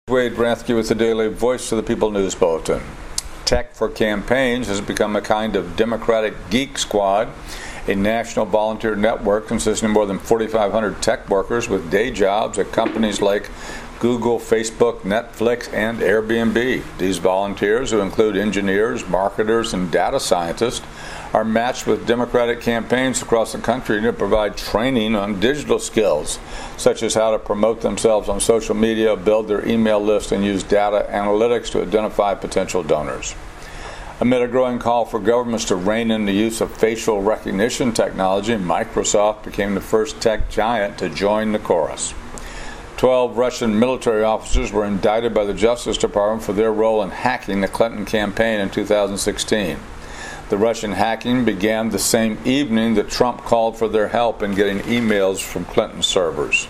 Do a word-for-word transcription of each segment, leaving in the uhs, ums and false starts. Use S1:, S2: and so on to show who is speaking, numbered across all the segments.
S1: Wade Rathke with the Daily Voice of the People News Bulletin. Tech for Campaigns has become a kind of Democratic geek squad, a national volunteer network consisting of more than forty-five hundred tech workers with day jobs at companies like Google, Facebook, Netflix, and Airbnb. These volunteers, who include engineers, marketers, and data scientists, are matched with Democratic campaigns across the country to provide training on digital skills, such as how to promote themselves on social media, build their email list, and use data analytics to identify potential donors. Amid a growing call for governments to rein in the use of facial recognition technology, Microsoft became the first tech giant to join the chorus. Twelve Russian military officers were indicted by the Justice Department for their role in hacking the Clinton campaign in two thousand sixteen. The Russian hacking began the same evening that Trump called for their help in getting emails from Clinton servers.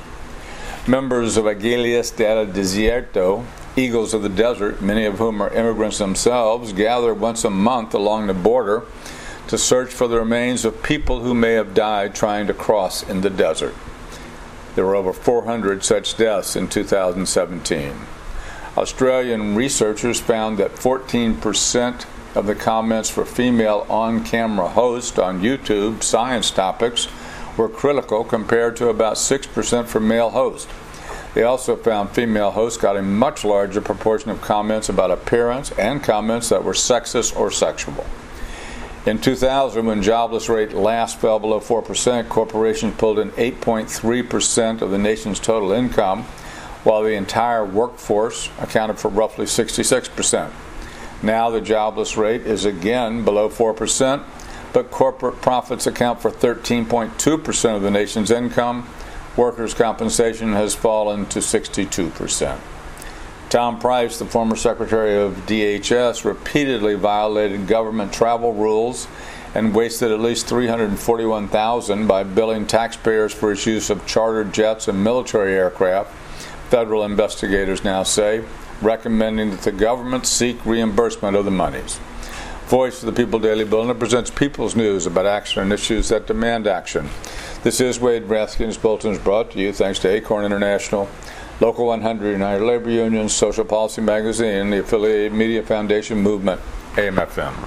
S1: Members of Águilas del Desierto, Eagles of the Desert, many of whom are immigrants themselves, gather once a month along the border to search for the remains of people who may have died trying to cross in the desert. There were over four hundred such deaths in two thousand seventeen. Australian researchers found that fourteen percent of the comments for female on-camera hosts on YouTube science topics were critical, compared to about six percent for male hosts. They also found female hosts got a much larger proportion of comments about appearance and comments that were sexist or sexual. In two thousand, when jobless rate last fell below four percent, corporations pulled in eight point three percent of the nation's total income, while the entire workforce accounted for roughly sixty-six percent. Now the jobless rate is again below four percent, but corporate profits account for thirteen point two percent of the nation's income. Workers' compensation has fallen to sixty-two percent. Tom Price, the former Secretary of D H S, repeatedly violated government travel rules and wasted at least three hundred forty-one thousand dollars by billing taxpayers for his use of chartered jets and military aircraft, federal investigators now say, recommending that the government seek reimbursement of the monies. Voice of the People Daily Bulletin presents people's news about action and issues that demand action. This is Wade Rathke, and this bulletin is brought to you thanks to Acorn International, Local one hundred, United Labor Union, Social Policy Magazine, the affiliated Media Foundation Movement, A M F M.